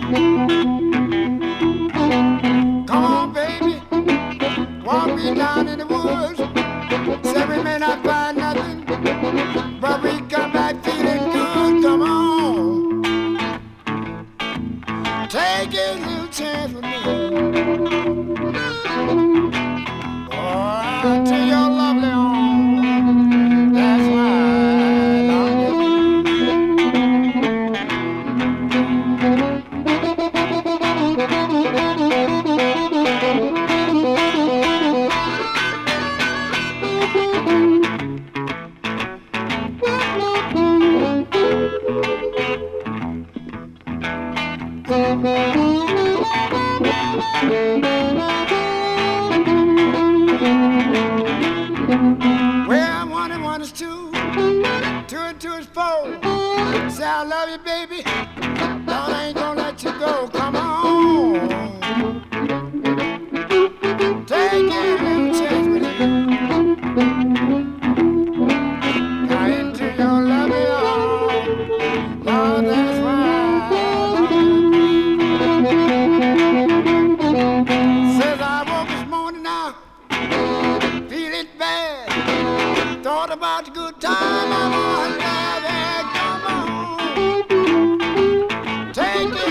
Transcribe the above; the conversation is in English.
Come on, baby, walk me down in the woods. Say we may not find nothing, but we come back feeling good. Come on, take a little chance with me. Oh, until you're lovely on. That's why I love well, one and one is two, two and two is four. Say I love you, baby. Lord, I ain't gonna let you go. Come on, take a little chance with you. Now into your loving arms. Lord, that's why I love you. Says I woke this morning now, feeling bad. Thought about the good time I was having. Come on, take it.